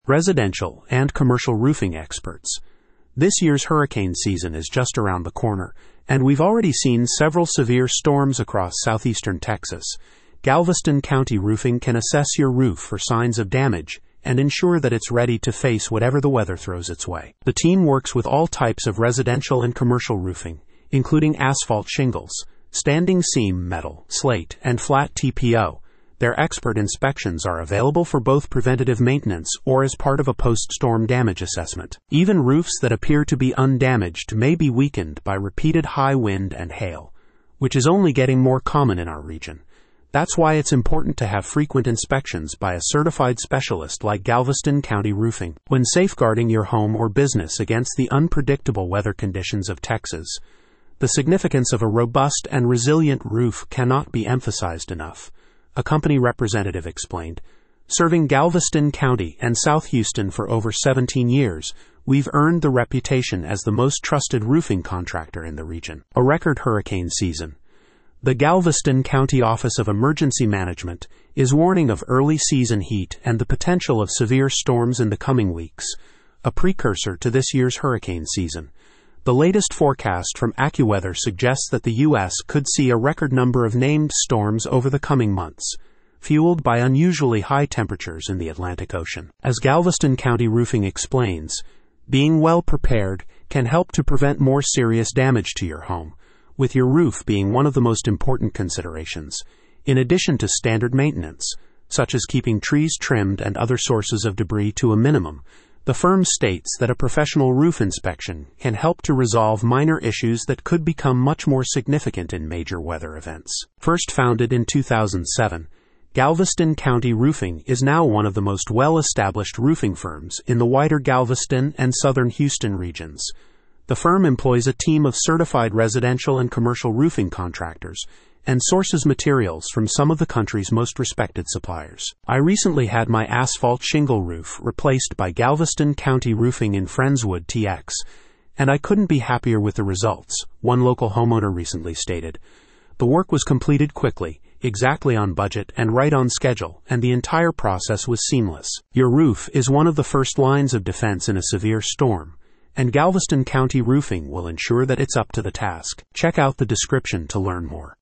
Residential and commercial roofing experts. This year's hurricane season is just around the corner, and we've already seen several severe storms across southeastern Texas. Galveston County Roofing can assess your roof for signs of damage and ensure that it's ready to face whatever the weather throws its way. The team works with all types of residential and commercial roofing, including asphalt shingles, standing seam metal, slate, and flat TPO. Their expert inspections are available for both preventative maintenance or as part of a post-storm damage assessment. Even roofs that appear to be undamaged may be weakened by repeated high wind and hail, which is only getting more common in our region. That's why it's important to have frequent inspections by a certified specialist like Galveston County Roofing. When safeguarding your home or business against the unpredictable weather conditions of Texas, the significance of a robust and resilient roof cannot be emphasized enough, a company representative explained. Serving Galveston County and South Houston for over 17 years, we've earned the reputation as the most trusted roofing contractor in the region. A record hurricane season. The Galveston County Office of Emergency Management is warning of early season heat and the potential of severe storms in the coming weeks, a precursor to this year's hurricane season. The latest forecast from AccuWeather suggests that the U.S. could see a record number of named storms over the coming months, fueled by unusually high temperatures in the Atlantic Ocean. As Galveston County Roofing explains, being well prepared can help to prevent more serious damage to your home, with your roof being one of the most important considerations, in addition to standard maintenance, such as keeping trees trimmed and other sources of debris to a minimum. The firm states that a professional roof inspection can help to resolve minor issues that could become much more significant in major weather events. First founded in 2007, Galveston County Roofing is now one of the most well-established roofing firms in the wider Galveston and southern Houston regions. The firm employs a team of certified residential and commercial roofing contractors and sources materials from some of the country's most respected suppliers. I recently had my asphalt shingle roof replaced by Galveston County Roofing in Friendswood, TX, and I couldn't be happier with the results, one local homeowner recently stated. The work was completed quickly, exactly on budget and right on schedule, and the entire process was seamless. Your roof is one of the first lines of defense in a severe storm, and Galveston County Roofing will ensure that it's up to the task. Check out the description to learn more.